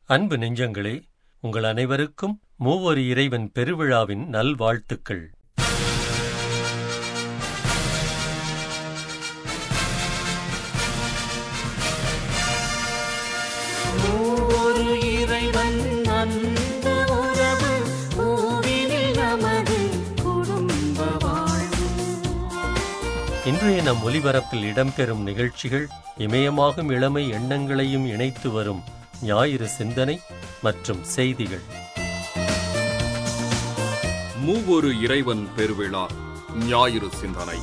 அன்பு நெஞ்சங்களே, உங்கள் அனைவருக்கும் மூவொரு இறைவன் பெருவிழாவின் நல்வாழ்த்துக்கள். இன்றைய நம் ஒலிபரப்பில் இடம்பெறும் நிகழ்ச்சிகள் இமயமாகும் இளமை எண்ணங்களையும் இணைத்து வரும் ஞாயிறு சிந்தனை மற்றும் செய்திகள். மூவொரு இறைவன் பெருவிழா ஞாயிறு சிந்தனை.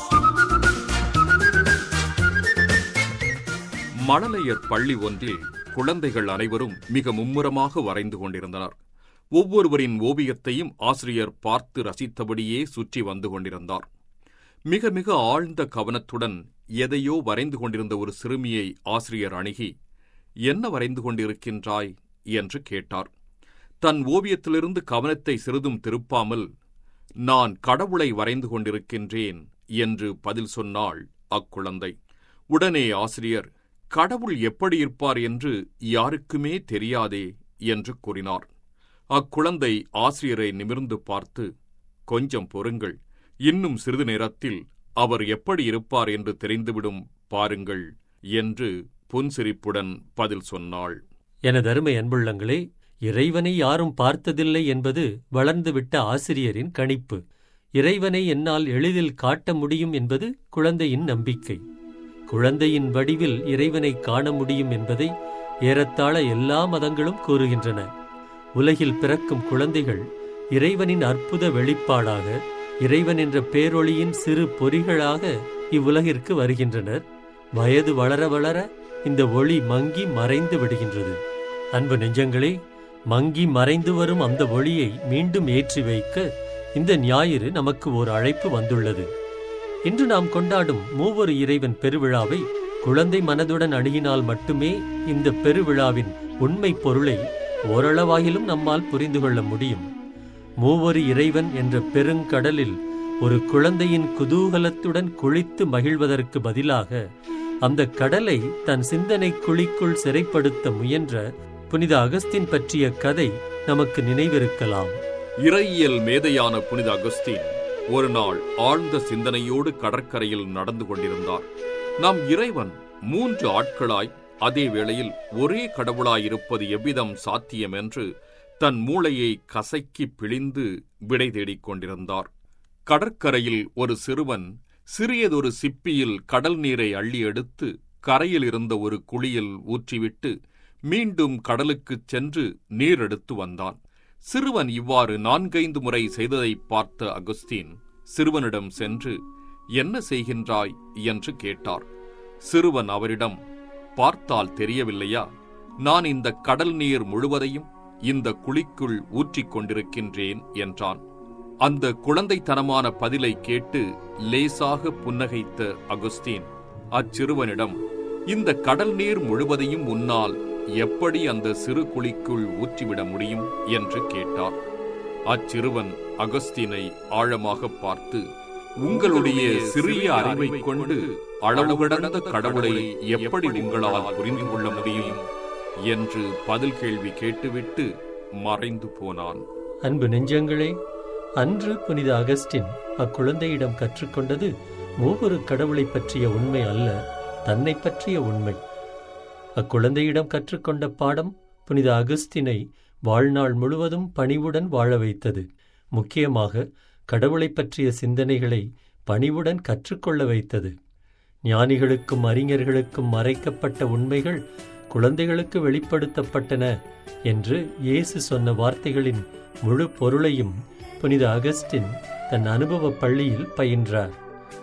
மழலையர் பள்ளி ஒன்றில் குழந்தைகள் அனைவரும் மிக மும்முரமாக வரைந்து கொண்டிருந்தனர். ஒவ்வொருவரின் ஓவியத்தையும் ஆசிரியர் பார்த்து ரசித்தபடியே சுற்றி வந்து கொண்டிருந்தார். மிக மிக ஆழ்ந்த கவனத்துடன் எதையோ வரைந்து கொண்டிருந்த ஒரு சிறுமியை ஆசிரியர் அணுகி, என்ன வரைந்து கொண்டிருக்கின்றாய் என்று கேட்டார். தன் ஓவியத்திலிருந்து கவனத்தை சிறிதும் திருப்பாமல், நான் கடவுளை வரைந்து கொண்டிருக்கின்றேன் என்று பதில் சொன்னாள் அக்குழந்தை. உடனே ஆசிரியர், கடவுள் எப்படி இருப்பார் என்று யாருக்குமே தெரியாதே என்று கூறினார். அக்குழந்தை ஆசிரியரை நிமிர்ந்து பார்த்து, கொஞ்சம் பொறுங்கள், இன்னும் சிறிது நேரத்தில் அவர் எப்படி இருப்பார் என்று தெரிந்துவிடும், பாருங்கள் என்று புன்சிரிப்புடன் பதில் சொன்னாள். எனது அருமை அன்புள்ளங்களே, இறைவனை யாரும் பார்த்ததில்லை என்பது வளர்ந்துவிட்ட ஆசிரியரின் கணிப்பு. இறைவனை என்னால் எளிதில் காட்ட முடியும் என்பது குழந்தையின் நம்பிக்கை. குழந்தையின் வடிவில் இறைவனை காண முடியும் என்பதை ஏறத்தாழ எல்லா மதங்களும் கூறுகின்றன. உலகில் பிறக்கும் குழந்தைகள் இறைவனின் அற்புத வெளிப்பாடாக, இறைவன் என்ற பேரொளியின் சிறு பொறிகளாக இவ்வுலகிற்கு வருகின்றனர். வயது வளர வளர இந்த ஒளி மங்கி மறைந்து விடுகின்றது. அன்பு நெஞ்சங்களே, மங்கி மறைந்து வரும் அந்த ஒளியை மீண்டும் ஏற்றி வைக்க இந்த ஞாயிறு நமக்கு ஒரு அழைப்பு வந்துள்ளது. இன்று நாம் கொண்டாடும் மூவொரு இறைவன் பெருவிழாவை குழந்தை மனதுடன் அணுகினால் மட்டுமே இந்த பெருவிழாவின் உண்மை பொருளை ஓரளவாகிலும் நம்மால் புரிந்து கொள்ள முடியும். மூவொரு இறைவன் என்ற பெருங்கடலில் ஒரு குழந்தையின் குதூகலத்துடன் குளித்து மகிழ்வதற்கு பதிலாக அந்த கடலை தன் சிந்தனை குழிக்குள் சிறைப்படுத்த முயன்ற புனித அகஸ்தீன் பற்றிய கதை நமக்கு நினைவிருக்கலாம். இறையியல் மேதையான புனித அகஸ்தீன் ஒரு நாள் ஆழ்ந்த சிந்தனையோடு கடற்கரையில் நடந்து கொண்டிருந்தார். நாம் இறைவன் 3 ஆட்களாய் அதே வேளையில் ஒரே கடவுளாயிருப்பது எவ்விதம் சாத்தியம் என்று தன் மூளையை கசக்கி பிழிந்து விடை தேடிக் கொண்டிருந்தார். கடற்கரையில் ஒரு சிறுவன் சிறியதொரு சிப்பியில் கடல் நீரை அள்ளி எடுத்து கரையில் இருந்த ஒரு குழியில் ஊற்றிவிட்டு மீண்டும் கடலுக்குச் சென்று நீர் எடுத்து வந்தான். சிறுவன் இவ்வாறு 4-5 முறை செய்ததை பார்த்த அகஸ்தீன் சிறுவனிடம் சென்று, என்ன செய்கின்றாய் என்று கேட்டார். சிறுவன் அவரிடம், பார்த்தால் தெரியவில்லையா, நான் இந்த கடல் நீர் முழுவதையும் இந்த குழிக்குள் ஊற்றிக் கொண்டிருக்கின்றேன் என்றான். அந்த குழந்தைத்தனமான பதிலை கேட்டு லேசாக புன்னகைத்த அகஸ்தீன் அச்சிறுவனிடம், இந்த கடல் நீர் முழுவதையும் உன்னால் எப்படி அந்த சிறு குழிக்குள் ஊற்றிவிட முடியும் என்று கேட்டார். அச்சிறுவன் அகஸ்தீனை ஆழமாக பார்த்து, உங்களுடைய சிறிய அறிவை கொண்டு அளவு கடந்த கடவுளை எப்படி உங்களால் புரிந்து கொள்ள முடியும் என்று பதில் கேள்வி கேட்டுவிட்டு மறைந்து போனான். அன்பு நெஞ்சங்களே, அன்று புனித அகஸ்டின் அக்குழந்தையிடம் கற்றுக்கொண்டது மூவொரு கடவுளை பற்றிய உண்மை அல்ல, தன்னை பற்றிய உண்மை. அக்குழந்தையிடம் கற்றுக்கொண்ட பாடம் புனித அகஸ்டினை வாழ்நாள் முழுவதும் பணிவுடன் வாழ வைத்தது. முக்கியமாக கடவுளை பற்றிய சிந்தனைகளை பணிவுடன் கற்றுக்கொள்ள வைத்தது. ஞானிகளுக்கும் அறிஞர்களுக்கும் மறைக்கப்பட்ட உண்மைகள் குழந்தைகளுக்கு வெளிப்படுத்தப்பட்டன என்று இயேசு சொன்ன வார்த்தைகளின் முழு பொருளையும் புனித அகஸ்டின் தன் அனுபவ பள்ளியில் பயின்றார்.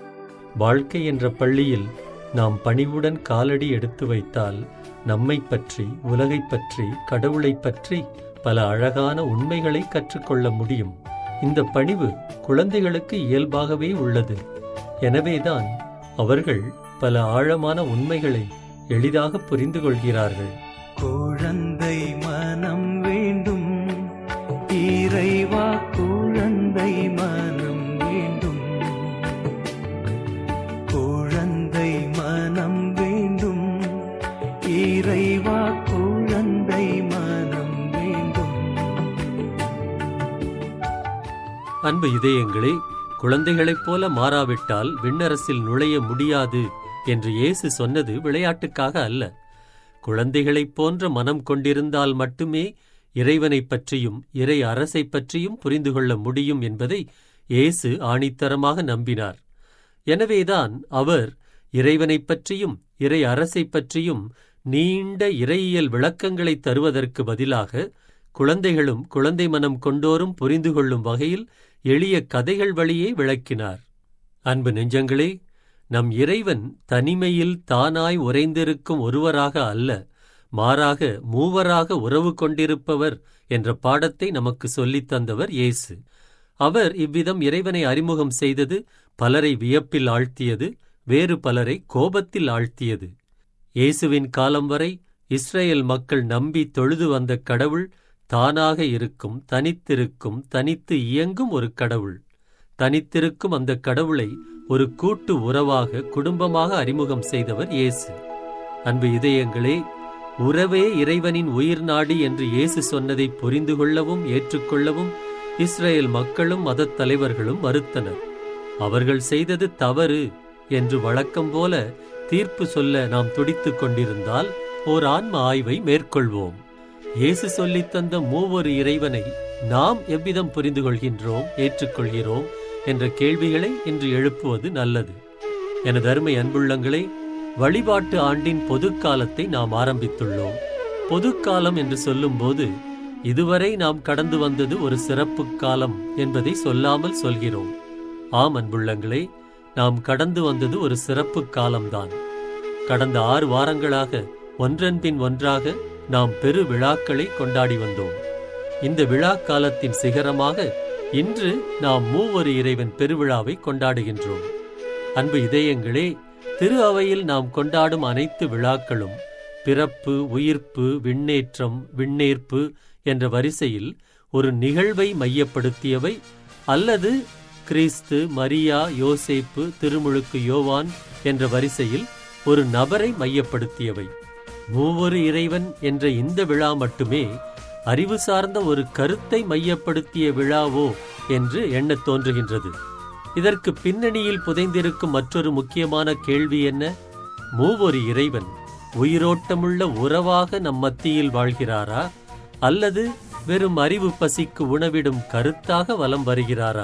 வாழ்க்கை என்ற பள்ளியில் நாம் பணிவுடன் காலடி எடுத்து வைத்தால் நம்மை பற்றி, உலகை பற்றி, கடவுளை பற்றி பல அழகான உண்மைகளை கற்றுக்கொள்ள முடியும். இந்த பணிவு குழந்தைகளுக்கு இயல்பாகவே உள்ளது. எனவேதான் அவர்கள் பல ஆழமான உண்மைகளை எளிதாக புரிந்து கொள்கிறார்கள். குழந்தை மனம் வேண்டும் இறைவா, குழந்தை மனம் வேண்டும், குழந்தை மனம் வேண்டும் இறைவா, குழந்தை மனம் அன்பு இதயங்களே, குழந்தைகளைப் போல மாறாவிட்டால் விண்ணரசில் நுழைய முடியாது என்று இயேசு சொன்னது விளையாட்டுக்காக அல்ல. குழந்தைகளைப் போன்ற மனம் கொண்டிருந்தால் மட்டுமே இறைவனைப் பற்றியும் இறை அரசைப் பற்றியும் புரிந்து கொள்ள முடியும் என்பதை இயேசு ஆணித்தரமாக நம்பினார். எனவேதான் அவர் இறைவனைப் பற்றியும் இறை அரசைப் பற்றியும் நீண்ட இறையியல் விளக்கங்களை தருவதற்கு பதிலாக குழந்தைகளும் குழந்தை மனம் கொண்டோரும் புரிந்து கொள்ளும் வகையில் எளிய கதைகள் வழியே விளக்கினார். அன்பு நெஞ்சங்களே, நம் இறைவன் தனிமையில் தானாய் உறைந்திருக்கும் ஒருவராக அல்ல, மாறாக மூவராக உறவு கொண்டிருப்பவர் என்ற பாடத்தை நமக்கு சொல்லித் தந்தவர் இயேசு. அவர் இவ்விதம் இறைவனை அறிமுகம் செய்தது பலரை வியப்பில் ஆழ்த்தியது, வேறு பலரை கோபத்தில் ஆழ்த்தியது. இயேசுவின் காலம் வரை இஸ்ரேல் மக்கள் நம்பி தொழுது வந்த கடவுள் தானாக இருக்கும், தனித்திருக்கும், தனித்து இயங்கும் ஒரு கடவுள். தனித்திருக்கும் அந்த கடவுளை ஒரு கூட்டு உறவாக, குடும்பமாக அறிமுகம் செய்தவர் இயேசு. அன்பு இதயங்களே, உறவே இறைவனின் உயிர் நாடி என்று இயேசு சொன்னதை புரிந்து கொள்ளவும் ஏற்றுக்கொள்ளவும் இஸ்ரேல் மக்களும் மதத் தலைவர்களும் மறுத்தனர். அவர்கள் செய்தது தவறு என்று வழக்கம் போல தீர்ப்பு சொல்ல நாம் துடித்துக் கொண்டிருந்தால் ஓர் ஆன்ம ஆய்வை மேற்கொள்வோம். இயேசு சொல்லித் தந்த மூவொரு இறைவனை நாம் எவ்விதம் புரிந்து கொள்கின்றோம், ஏற்றுக்கொள்கிறோம் என்ற கேள்விகளை இன்று எழுப்புவது நல்லது. எனது அருமை அன்புள்ளங்களே, வழிபாட்டு ஆண்டின் பொதுக்காலத்தை நாம் ஆரம்பித்துள்ளோம். பொதுக்காலம் என்று சொல்லும்போது இதுவரை நாம் கடந்து வந்தது ஒரு சிறப்பு காலம் என்பதை சொல்லாமல் சொல்கிறோம். ஆம் அன்புள்ளங்களே, நாம் கடந்து வந்தது ஒரு சிறப்பு காலம்தான். கடந்த 6 வாரங்களாக ஒன்றன் பின் ஒன்றாக நாம் பெரு விழாக்களை கொண்டாடி வந்தோம். இந்த விழா காலத்தின் சிகரமாக இன்று நாம் மூவொரு இறைவன் பெருவிழாவை கொண்டாடுகின்றோம். அன்பு இதயங்களே, திரு அவையில் நாம் கொண்டாடும் அனைத்து விழாக்களும் பிறப்பு, உயிர்ப்பு, விண்ணேற்றம், விண்ணேற்பு என்ற வரிசையில் ஒரு நிகழ்வை மையப்படுத்தியவை, அல்லது கிறிஸ்து, மரியா, யோசேப்பு, திருமுழுக்கு யோவான் என்ற வரிசையில் ஒரு நபரை மையப்படுத்தியவை. மூவொரு இறைவன் என்ற இந்த விழா மட்டுமே அறிவு சார்ந்த ஒரு கருத்தை மையப்படுத்திய விழாவோ என்று எண்ணத் தோன்றுகின்றது. இதற்கு பின்னணியில் புதைந்திருக்கும் மற்றொரு முக்கியமான கேள்வி என்ன? மூவொரு இறைவன் உயிரோட்டமுள்ள உறவாக நம் மத்தியில் வாழ்கிறாரா, அல்லது வெறும் அறிவு பசிக்கு உணவிடும் கருத்தாக வலம் வருகிறாரா?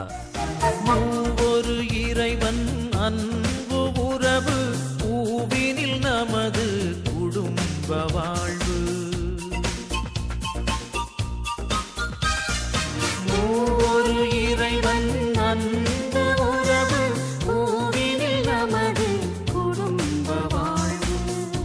மூவொரு இறைவன் அன்பு உறவு, பூவினில் நமது குடும்ப வாழ்வு. மூவொரு இறைவன் அன்பு உறவு, பூவினில் நமது குடும்ப வாழ்வு.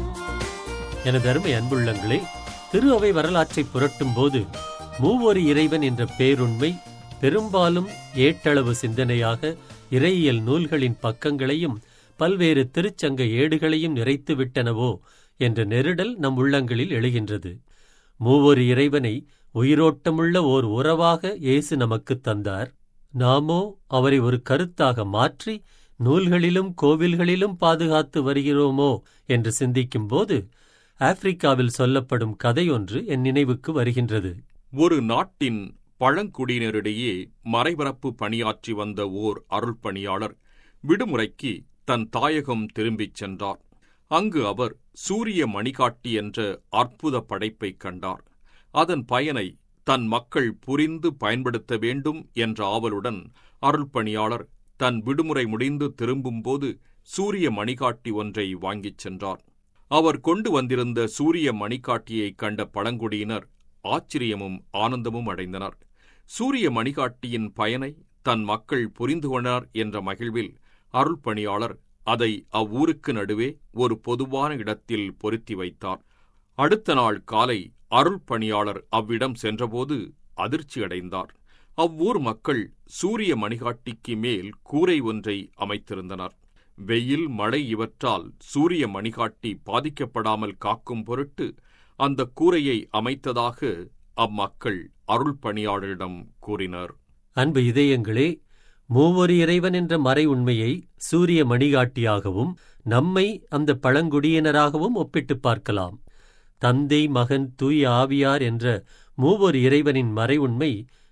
எனது அருமை அன்புள்ளங்களே, திரு அவை வரலாற்றை புரட்டும் போது மூவொரு இறைவன் என்ற பேருண்மை பெரும்பாலும் ஏட்டளவு சிந்தனையாக இறையியல் நூல்களின் பக்கங்களையும் பல்வேறு திருச்சங்க ஏடுகளையும் நிறைத்துவிட்டனவோ என்ற நெருடல் நம் உள்ளங்களில் எழுகின்றது. மூவொரு இறைவனை உயிரோட்டமுள்ள ஓர் உறவாக இயேசு நமக்கு தந்தார். நாமோ அவரை ஒரு கருத்தாக மாற்றி நூல்களிலும் கோவில்களிலும் பாதுகாத்து வருகிறோமோ என்று சிந்திக்கும் போது ஆப்பிரிக்காவில் சொல்லப்படும் கதையொன்று என் நினைவுக்கு வருகின்றது. ஒரு நாட்டின் பழங்குடியினரிடையே மறைபரப்பு பணியாற்றி வந்த ஓர் அருள்பணியாளர் விடுமுறைக்கு தன் தாயகம் திரும்பிச் சென்றார். அங்கு அவர் சூரிய மணிகாட்டி என்ற அற்புத படைப்பைக் கண்டார். அதன் பயனை தன் மக்கள் புரிந்து பயன்படுத்த வேண்டும் என்ற ஆவலுடன் அருள்பணியாளர் தன் விடுமுறை முடிந்து திரும்பும்போது சூரிய மணிகாட்டி ஒன்றை வாங்கிச் சென்றார். அவர் கொண்டு வந்திருந்த சூரிய மணிகாட்டியைக் கண்ட பழங்குடியினர் ஆச்சரியமும் ஆனந்தமும் அடைந்தனர். சூரிய மணிகாட்டியின் பயனை தன் மக்கள் புரிந்து கொண்டனர் என்ற மகிழ்வில் அருள்பணியாளர் அதை அவ்வூருக்கு நடுவே ஒரு பொதுவான இடத்தில் பொருத்தி வைத்தார். அடுத்த நாள் காலை அருள்பணியாளர் அவ்விடம் சென்றபோது அதிர்ச்சியடைந்தார். அவ்வூர் மக்கள் சூரிய மணிகாட்டிக்கு மேல் கூரை ஒன்றை அமைத்திருந்தனர். வெயில், மழை இவற்றால் சூரிய மணிகாட்டி பாதிக்கப்படாமல் காக்கும் பொருட்டு அந்த கூரையை அமைத்ததாக அம்மக்கள் அருள்பணியாளரிடம் கூறினர். அன்பு இதயங்களே, மூவொரு இறைவன் என்ற மறை உண்மையை சூரிய மணிகாட்டியாகவும் நம்மை அந்த பழங்குடியினராகவும் ஒப்பிட்டு பார்க்கலாம். தந்தை, மகன், தூய ஆவியார் என்ற மூவொரு இறைவனின் மறை உண்மை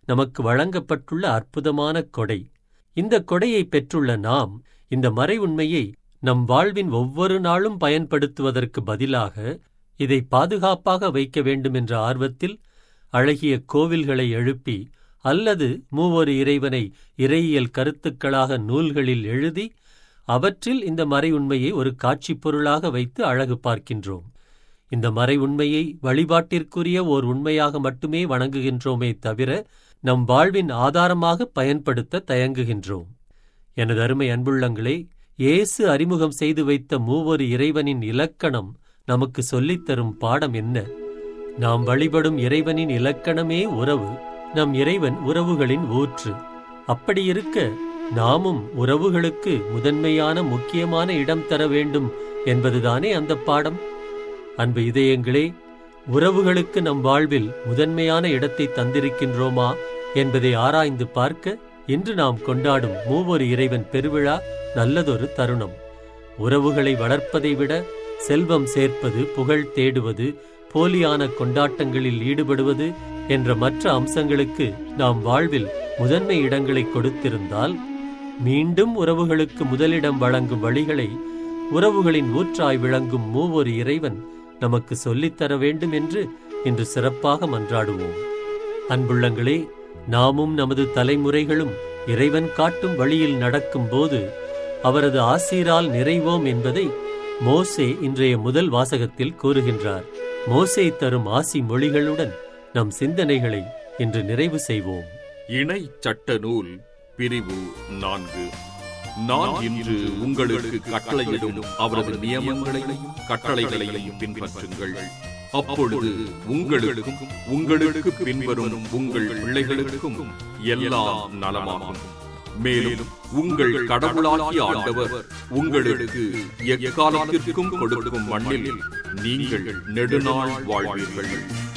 நமக்கு வழங்கப்பட்டுள்ள அற்புதமான கொடை. இந்த கொடையை பெற்றுள்ள நாம் இந்த மறை உண்மையை நம் வாழ்வின் ஒவ்வொரு நாளும் பயன்படுத்துவதற்கு பதிலாக இதை பாதுகாப்பாக வைக்க வேண்டுமென்ற ஆர்வத்தில் அழகிய கோவில்களை எழுப்பி அல்லது மூவொரு இறைவனை இறையியல் கருத்துக்களாக நூல்களில் எழுதி அவற்றில் இந்த மறை உண்மையை ஒரு காட்சிப் பொருளாக வைத்து அழகு பார்க்கின்றோம். இந்த மறை உண்மையை வழிபாட்டிற்குரிய ஓர் உண்மையாக மட்டுமே வணங்குகின்றோமே தவிர நம் வாழ்வின் ஆதாரமாக பயன்படுத்த தயங்குகின்றோம். எனது அருமை அன்புள்ளங்களே, இயேசு அறிமுகம் செய்து வைத்த மூவொரு இறைவனின் இலக்கணம் நமக்கு சொல்லித்தரும் பாடம் என்ன? நாம் வழிபடும் இறைவனின் இலக்கணமே உறவு. நம் இறைவன் உறவுகளின் ஊற்று. அப்படியிருக்க நாமும் உறவுகளுக்கு முதன்மையான முக்கியமான இடம் தர வேண்டும் என்பதுதானே அந்த பாடம். அன்பு இதயங்களே, உறவுகளுக்கு நம் வாழ்வில் முதன்மையான இடத்தை தந்திருக்கின்றோமா என்பதை ஆராய்ந்து பார்க்க இன்று நாம் கொண்டாடும் மூவொரு இறைவன் பெருவிழா நல்லதொரு தருணம். உறவுகளை வளர்ப்பதை விட செல்வம் சேர்ப்பது, புகழ் தேடுவது, போலியான கொண்டாட்டங்களில் ஈடுபடுவது என்ற மற்ற அம்சங்களுக்கு நாம் வாழ்வில் முதன்மை இடங்களை கொடுத்திருந்தால் மீண்டும் உறவுகளுக்கு முதலிடம் வழங்கும் வழிகளை உறவுகளின் ஊற்றாய் விளங்கும் மூவொரு இறைவன் நமக்கு சொல்லித்தர வேண்டும் என்று இன்று சிறப்பாக மன்றாடுவோம். அன்புள்ளங்களே, நாமும் நமது தலைமுறைகளும் இறைவன் காட்டும் வழியில் நடக்கும் போது அவரது ஆசீரால் நிறைவோம் என்பதை மோசே இன்றைய முதல் வாசகத்தில் கூறுகின்றார். மோசே தரும் ஆசி மொழிகளுடன் நம் சிந்தனைகளை இன்று நிறைவு செய்வோம். இணை சட்ட நூல் பிரிவு 4. நான் இன்று உங்களுக்கு கட்டளையிடும் அவரது நியமங்களையும் கட்டளைகளையும் பின்பற்றுங்கள். அப்பொழுது உங்களுக்கும் உங்களுக்கு பின்வரும் உங்கள் பிள்ளைகளுக்கும் எல்லாம் நலமாகும். மேலும் உங்கள் கடவுளாகிய ஆண்டவர் உங்களுக்கு எக்காலத்திற்கும் கொடுக்கும் மண்ணில் நீங்கள் நெடுநாள் வாழ்வீர்கள்.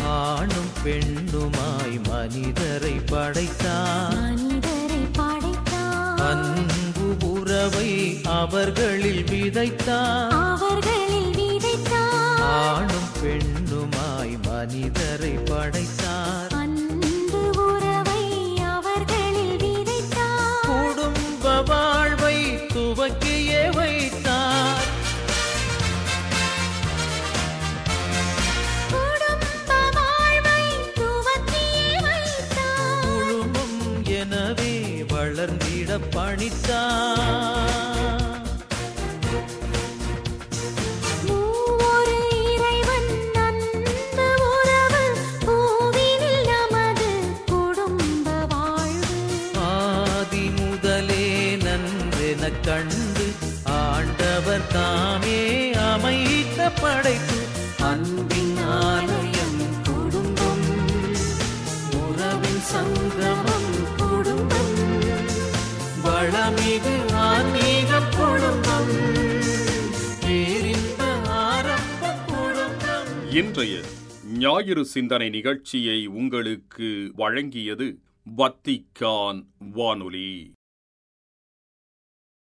ஆணும் பெண்ணுமாய் மனிதரை படைத்தார். அன்பு உறவை அவர்களில் விதைத்தார். ஆணும் பெண்ணுமாய் மனிதரை படைத்தார். குடும்ப வாழ்வை துவக்கியே வைத்தார். குழுமம் எனவே வளர்ந்திட பணித்தார். கண்டு ஆண்டவர் தாமே அமைத்த படைப்பு அன்பின் ஆலயம் குடும்பம், உறவின் சங்கமம் குடும்பம், வளமிகு ஆன்மீக குடும்பம், பேரின்ப ஆரம்ப குடும்பம். இன்றைய ஞாயிறு சிந்தனை நிகழ்ச்சியை உங்களுக்கு வழங்கியது வத்திக்கான் வானொலி.